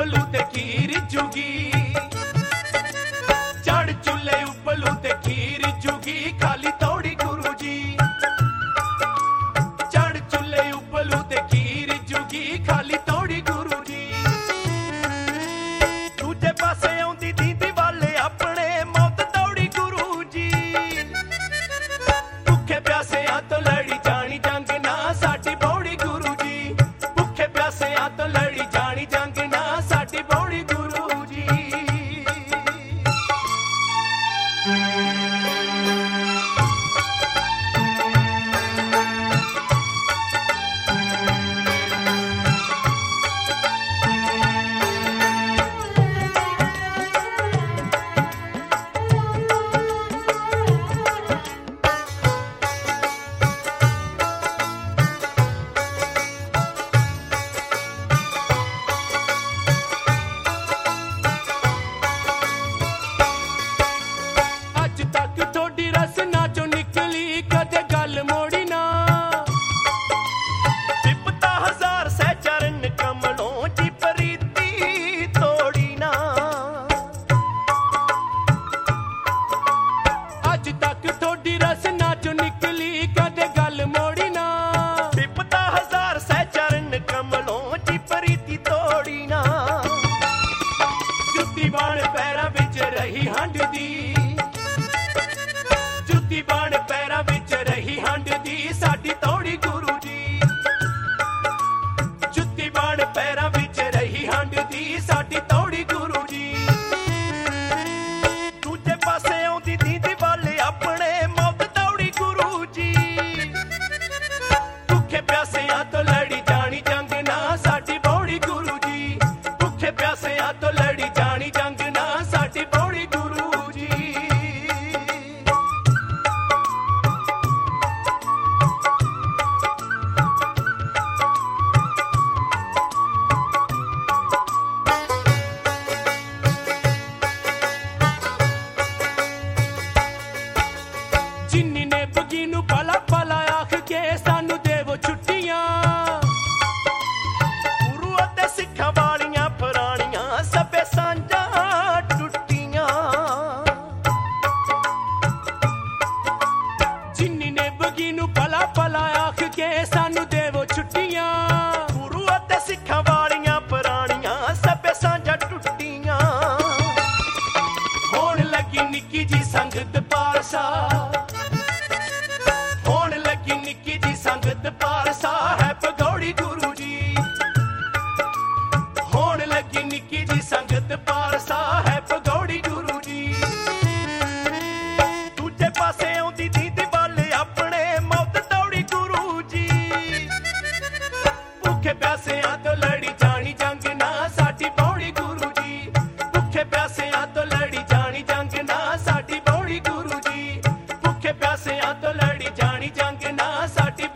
उबलू ते खीर जुगी, चढ़ चुल्हे उबलू ते खीर जुगी, खाली तोड़ी गुरु जी। चढ़ चुल्हे उबलू ते खीर जुगी, खाली तोड़ी गुरु जी। दूजे पासे आउंदी दीदी वाले अपने, मौत तोड़ी गुरु जी। भुखे प्यासियां तो लड़ी जानी जंग ना, साडी बौड़ी गुरु जी। भुखे प्यासियां तो लड़ी जानी जंग ना, साडी बौड़ी गुरु जी। अज तक थोड़ी रसना चो निकली कदे गल मोड़ी ना, विपता हजार सै चरण कमलों ची प्रीति तोड़ी ना। अज तक थोड़ी रसना चो निकली कदे गल मोड़ी ना, विपता हजार सै चरण कमलों ची प्रीति तोड़ी ना। जुत्ती बाण पैरां विच रही हंड दी, जुत्ती बाण पैरां विच रही हंड दी, साडी तोड़ी गुरु जी। जुत्ती बाण पैरां विच रही हंड दी, साडी तोड़ी गुरु जी। दूजे पासे आउंदी दीदी वाले अपने, मौत तोड़ी गुरु जी। भुखे प्यासियां तो लड़ी जानी जंग ना, साडी बौड़ी गुरु जी। भुखे प्यासियां तो लड़ी जानी जंग ना, साडी बौड़ी गुरु जी। जिन्नी ने बगी नू भला भला आख के सानू देवो छुट्टियां, गुरु अते सिक्खां वालियां पुराणियां सभे सांझां टुट्टियां। जिन्नी ने बगी नू भला भला आख के सानू देवो छुट्टियां, गुरु अते सिक्खां वालियां पुराणियां सभे सांझां टुट्टियां। होण लगी निक्की जी संगत पारसा, होण लगी निक्की जी संगत पारसा, है भगौड़ी गुरु जी। होण लगी निक्की जी संगत पारसा, है भगौड़ी गुरु जी। दूजे पासे आउंदी दीदी वाले अपने, मौत तोड़ी गुरु जी। भुखे प्यासियां तो लड़ी जानी जंग ना, साडी बौड़ी गुरु जी। भुखे प्यासियां तो लड़ी जानी जंग ना, साडी बौड़ी गुरु जी। भुखे प्यासियां तो लड़ी जानी जंग ना, साडी